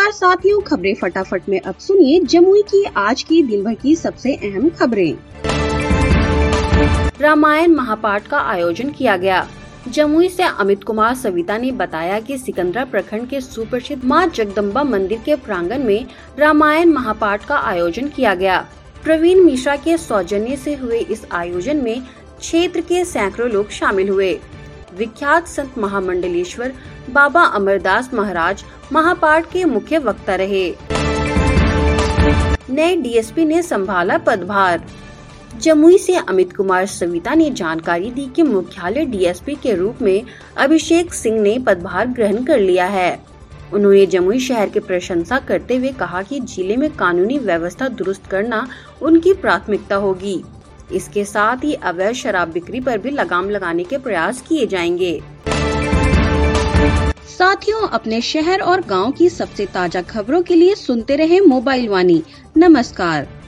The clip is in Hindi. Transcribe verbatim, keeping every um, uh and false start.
नमस्कार साथियों, खबरें फटाफट में अब सुनिए जमुई की आज की दिन भर की सबसे अहम खबरें। रामायण महापाठ का आयोजन किया गया। जमुई से अमित कुमार सविता ने बताया कि सिकंदरा प्रखंड के सुप्रसिद्ध मां जगदम्बा मंदिर के प्रांगण में रामायण महापाठ का आयोजन किया गया। प्रवीण मिश्रा के सौजन्य से हुए इस आयोजन में क्षेत्र के सैकड़ों लोग शामिल हुए। विख्यात संत महामंडलेश्वर बाबा अमरदास महाराज महापाठ के मुख्य वक्ता रहे। नए डीएसपी ने संभाला पदभार। जमुई से अमित कुमार सविता ने जानकारी दी कि मुख्यालय डीएसपी के रूप में अभिषेक सिंह ने पदभार ग्रहण कर लिया है। उन्होंने जमुई शहर की प्रशंसा करते हुए कहा कि जिले में कानूनी व्यवस्था दुरुस्त करना उनकी प्राथमिकता होगी। इसके साथ ही अवैध शराब बिक्री पर भी लगाम लगाने के प्रयास किए जाएंगे। साथियों, अपने शहर और गांव की सबसे ताजा खबरों के लिए सुनते रहें मोबाइल वाणी। नमस्कार।